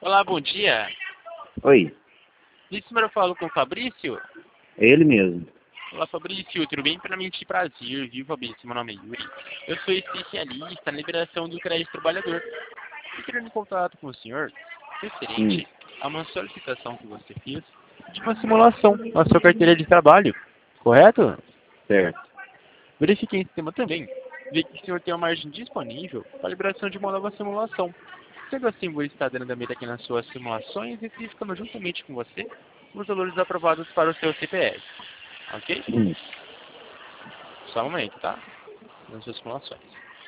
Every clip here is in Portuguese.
Olá, bom dia. Oi, Nesse número eu falo com o Fabrício. é ele mesmo. Olá, Fabrício, tudo bem? Primeiramente, prazer, viu, Fabrício? Meu nome é Yuri. Eu sou especialista na liberação do crédito trabalhador. Eu queria em contato com o senhor Hum, referente a uma solicitação que você fez de uma simulação na sua carteira de trabalho, correto? certo. Verifiquei em sistema também. Vi que o senhor tem uma margem disponível para a liberação de uma nova simulação. Sendo assim, vou estar dando andamento aqui nas suas simulações e verificando juntamente com você os valores aprovados para o seu CPF. Ok? Hum. Só um momento, tá? Nas suas simulações.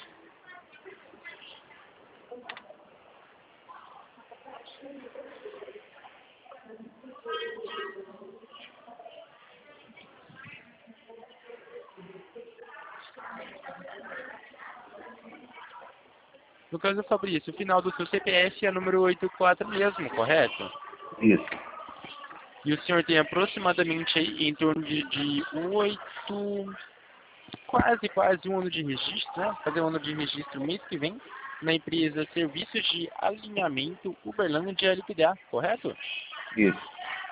No caso, Fabrício, o final do seu CPF é número 84 mesmo, correto? Isso. E o senhor tem aproximadamente aí em torno de 8, quase um ano de registro, né? Fazer um ano de registro mês que vem na empresa Serviços de Alinhamento Uberlândia LPDA, correto? Isso.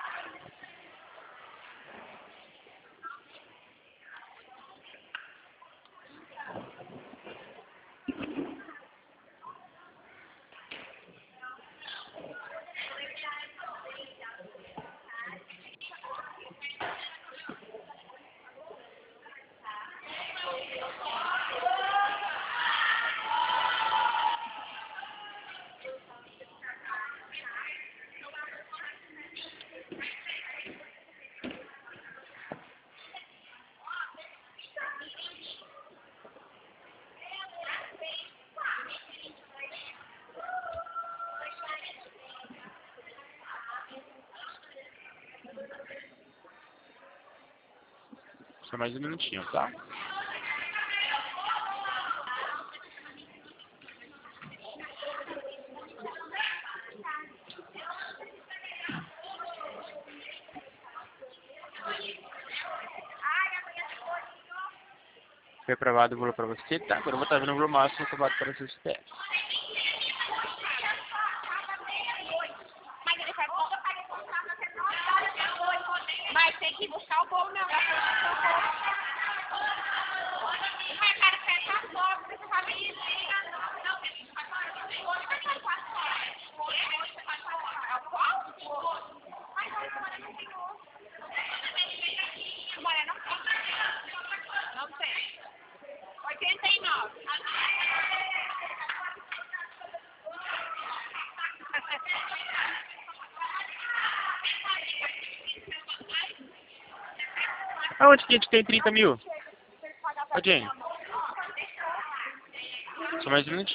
Só mais um minutinho, tá? Foi aprovado o valor para você, tá? Agora eu vou estar vendo o valor máximo aprovado para o seu CPF. Mas tem que buscar o bolo, não. O mercado fecha às 9, você sabe isso? Não, tem 24 horas. Hoje vai ter 4 horas. Hoje você vai falar. Qual? Mas hoje agora não tem osso. Agora não tem. Não tem. 89. Aonde que a gente tem 30 mil? Ô, Jane, só mais um minutinho.